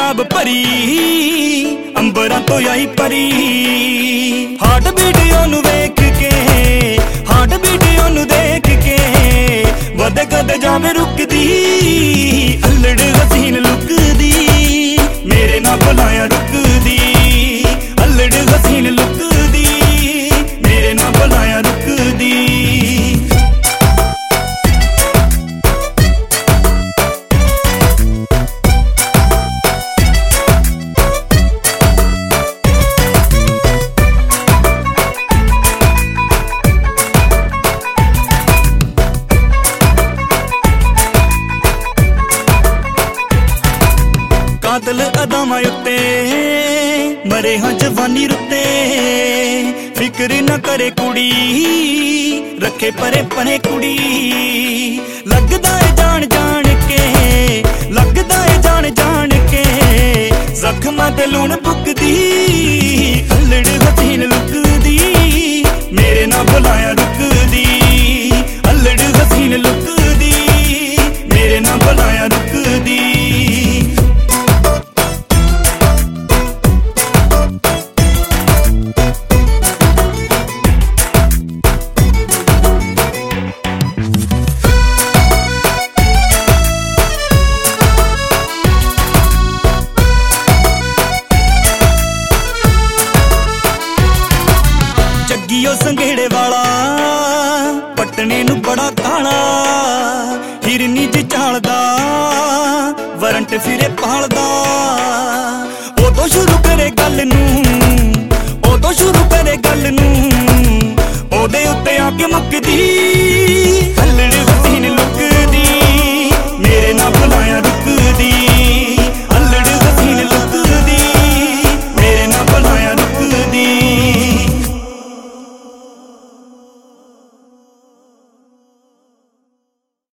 किताब भरी अंबरां तो आई परी। हार्ट वीडियो नू वेख के हार्ट वीडियो नू देख के वध कद जावे रुकदी। अल्लड़ हसीन लुकदी मेरे ना बुलाया रुकदी। अल्लड़ हसीन लुकदी मेरे ना बुलाया रुकदी। कातल अदावां उत्ते मरे हां जवानी रुते। फिक्र न करे कुड़ी रखे परे परे कुड़ी। लगदा है जान जान के लगदा है जान जान के जख्मां ते लूण बुकदी। अल्लड़ हसीन लुकदी मेरे ना बुलाया रुकदी। अल्लड़ हसीन लुकदी मेरे ना बुलाया रुकदी। जग्गियो संघेड़े वाला पटने नू बड़ा काला। हिरनी च झालदा वरंट फिरे पालदा। उदों शुरू करे गल नू उदों शुरू करे गल नू ओदे उत्ते आके मुकदी।